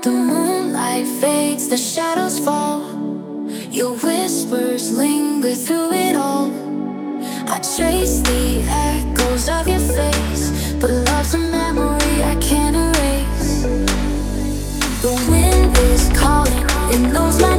The moonlight fades, the shadows fall. Your whispers linger through it all. I trace the echoes of your face, but love's a memory I can't erase. The wind is calling, it knows my